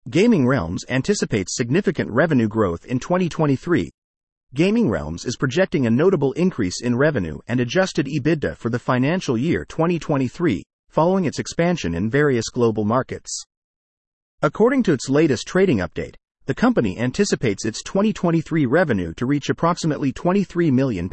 Gaming Realms anticipates significant revenue growth in 2023. Gaming Realms is projecting a notable increase in revenue and adjusted EBITDA for the financial year 2023, following its expansion in various global markets. According to its latest trading update, the company anticipates its 2023 revenue to reach approximately £23 million.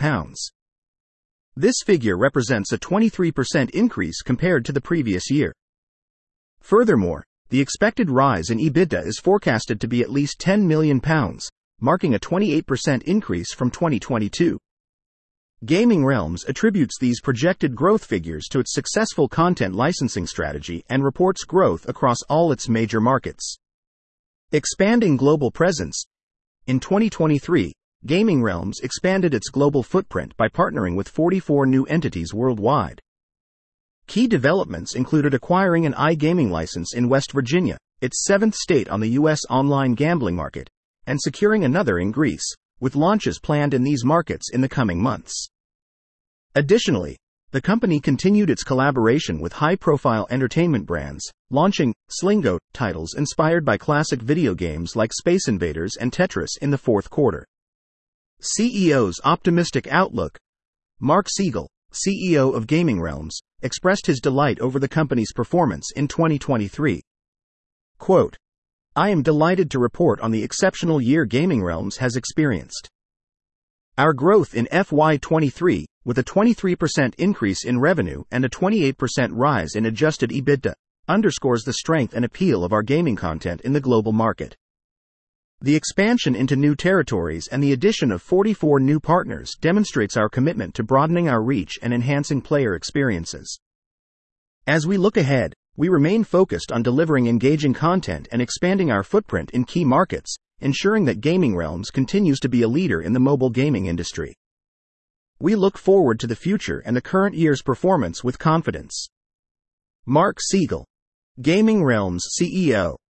This figure represents a 23% increase compared to the previous year. Furthermore, the expected rise in EBITDA is forecasted to be at least £10 million, marking a 28% increase from 2022. Gaming Realms attributes these projected growth figures to its successful content licensing strategy and reports growth across all its major markets. Expanding global presence. In 2023, Gaming Realms expanded its global footprint by partnering with 44 new entities worldwide. Key developments included acquiring an iGaming license in West Virginia, its seventh state on the U.S. online gambling market, and securing another in Greece, with launches planned in these markets in the coming months. Additionally, the company continued its collaboration with high-profile entertainment brands, launching Slingo titles inspired by classic video games like Space Invaders and Tetris in the fourth quarter. CEO's optimistic outlook. Mark Siegel, CEO of Gaming Realms, expressed his delight over the company's performance in 2023. Quote, "I am delighted to report on the exceptional year Gaming Realms has experienced. Our growth in FY23, with a 23% increase in revenue and a 28% rise in adjusted EBITDA, underscores the strength and appeal of our gaming content in the global market. The expansion into new territories and the addition of 44 new partners demonstrates our commitment to broadening our reach and enhancing player experiences. As we look ahead, we remain focused on delivering engaging content and expanding our footprint in key markets, ensuring that Gaming Realms continues to be a leader in the mobile gaming industry. We look forward to the future and the current year's performance with confidence." Mark Siegel, Gaming Realms CEO.